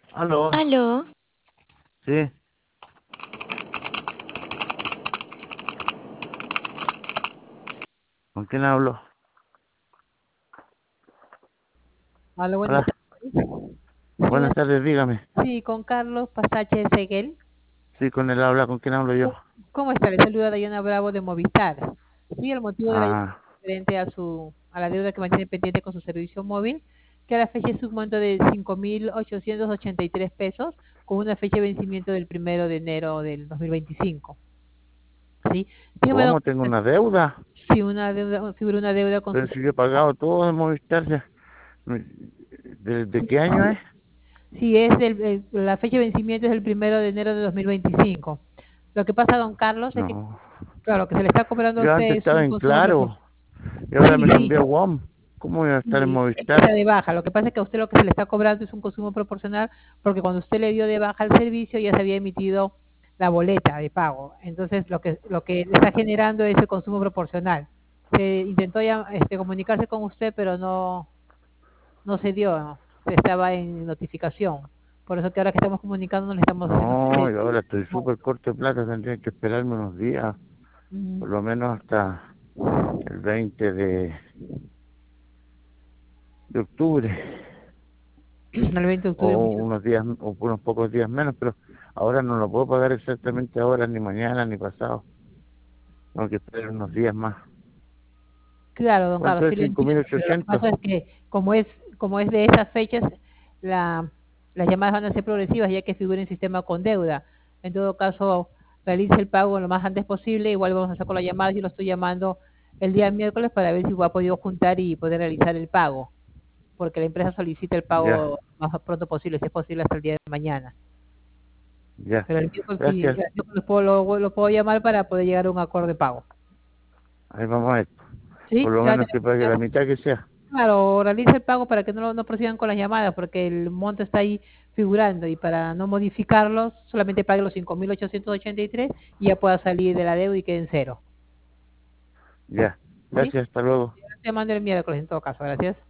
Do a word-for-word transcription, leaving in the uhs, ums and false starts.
Aló, Aló, sí, ¿con quién hablo? Hola, buenas Hola, tardes. Sí, buenas buen- tardes, dígame. sí, con Carlos Pasache Seguel. Sí, con él habla, ¿con quién hablo yo? ¿Cómo cómo está? Le saluda Dayana Bravo de Movistar. Sí, el motivo de la llamada Ah, es referente a su, a la deuda que mantiene pendiente con su servicio móvil, que a la fecha es un monto de cinco mil ochocientos ochenta y tres pesos, con una fecha de vencimiento del primero de enero del dos mil veinticinco. ¿Sí? Dígame, don ¿cómo? Tengo Carlos, una deuda, si una deuda, figura una deuda con su pero si yo he servicio pagado móvil. todo de Movistar, ya. Me- ¿De, de qué año es? Si es del- el- la fecha de vencimiento es el primero de enero de dos mil veinticinco. Lo que pasa, don Carlos, es que, No, claro, que se le está cobrando a yo usted antes es estaba un en consumo proporcional. Claro, y ahora Sí, me sí, cambié a WOM. ¿Cómo voy a estar en sí, es que está Movistar? de baja. Lo que pasa es que a usted lo que se le está cobrando es un consumo proporcional porque cuando usted le dio de baja el servicio ya se había emitido la boleta de pago. Entonces, lo que, lo que le está generando es el consumo proporcional. Se intentó ya, este, comunicarse con usted, pero no, no se dio, ¿no? Estaba en notificación. Por eso que ahora que estamos comunicándonos le estamos haciendo No, y ese ahora estoy seguimiento. súper corto de plata, tendría que esperarme unos días, Mm, por lo menos hasta el veinte de, de octubre. el veinte de octubre, O muchas. unos días, o unos pocos días menos, pero ahora no lo puedo pagar exactamente ahora, ni mañana, ni pasado. Tengo que esperar unos días más. Claro, don Carlos, ¿Cuánto sí es lo cinco mil entiendo, pero lo que ochocientos pasa es que como es, como es de esas fechas, la, las llamadas van a ser progresivas ya que figura en sistema con deuda. En todo caso, realice el pago lo más antes posible. Igual vamos a hacer con la llamada. Yo lo estoy llamando el día miércoles para ver si ha podido juntar y poder realizar el pago, porque la empresa solicita el Ya, pago lo más pronto posible, si es posible hasta el día de mañana. ya. Pero el miércoles sí, Gracias. el miércoles puedo- lo, lo puedo llamar para poder llegar a un acuerdo de pago. Ahí vamos a ver. Por ¿Sí? lo ¿Ya menos tenemos que pague la claro? mitad que sea. Claro, realice el pago para que no, lo- no procedan con las llamadas, porque el monto está ahí figurando y para no modificarlos, solamente pague los cinco mil ochocientos ochenta y tres y ya pueda salir de la deuda y quede en cero. Ya. ¿Sí? Gracias, hasta luego. Te mando el miércoles en todo caso, gracias.